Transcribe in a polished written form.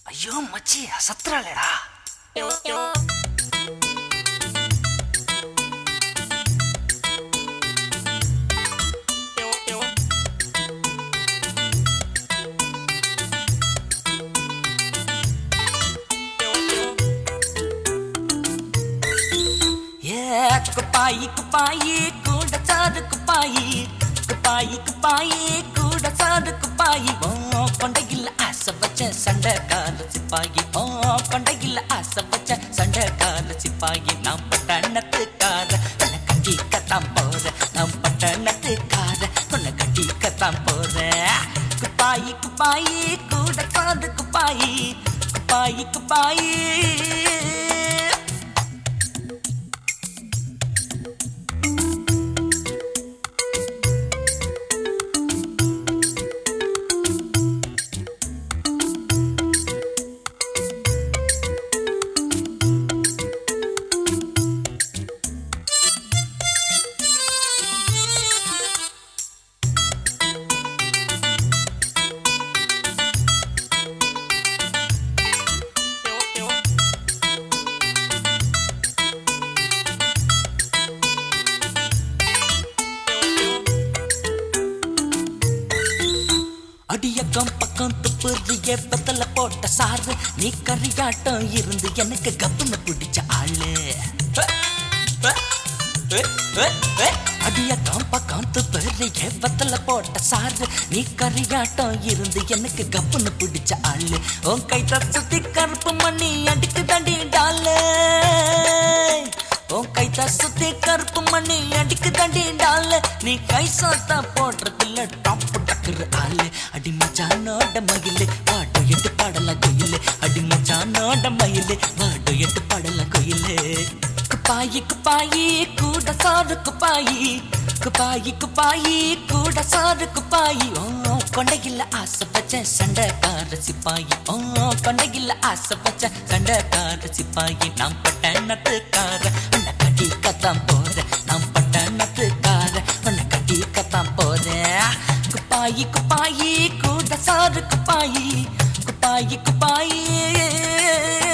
ஐயோ மச்சி சத்துறாளேடா. குப்பாயி குப்பாயி கூட சாது குப்பாயி, குப்பாயி குப்பாயி கூட சாது குப்பாயி. கொண்டையில் ஆசை வச்ச சண்டைக்கார சிப்பாயி, கொண்டையில் ஆசை வச்ச சண்டைக்கார சிப்பாயி. நாம் பட்டணத்துக்கார உன்னை கட்டிக்கத்தான் போற, நாம் பட்டணத்துக்கார உன்னை கட்டிக்கத்தான் போற. குப்பாயி குப்பாயி கூட சாது குப்பாயி, குப்பாயி குப்பாயி. அடியக்கம் பக்கம் துப்புறிய பத்தல போட்ட சாரு, நீ கரியாட்டம் இருந்து எனக்கு கப்புன்னு பிடிச்ச ஆளு. அடியக்கம் பக்கம் துப்புறிய பத்தல போட்ட சாரு, நீ கரியாட்டம் இருந்து எனக்கு கப்புன்னு பிடிச்ச ஆளு. உன் கை தசுத்தி கருப்பு மணி அடிக்கு தண்டி டாலு, உன் கை தசுத்தி கருப்பு மணி அடிக்கு தண்டி டாலு. நீ கை சாத்தா போடுறதில்ல டாப்பு டக்குற ஆளு. அடிமச்சானோட மயிலு வாடோ எட்டு பாடல கோயிலு, அடிமச்சானோட மயிலு வாடோ எட்டு பாடல கோயிலு. குப்பாயி குப்பாயி கூட சாரு குப்பாயி, குப்பாயி குப்பாயி கூட சாரு குப்பாயி. கொண்டையில் ஆசை வச்ச சண்டைக்கார சிப்பாயி, கொண்டையில் ஆசை வச்ச சண்டைக்கார சிப்பாயி. நாம் பட்டணத்துக்கார உன்னை கட்டிக்கத்தான் போற, நாம் பட்டணத்துக்கார உன்னை கட்டிக்கத்தான் போற. குப்பாயி குப்பாயி கூட சாரு குப்பாயி, குப்பாயி குப்பாயி.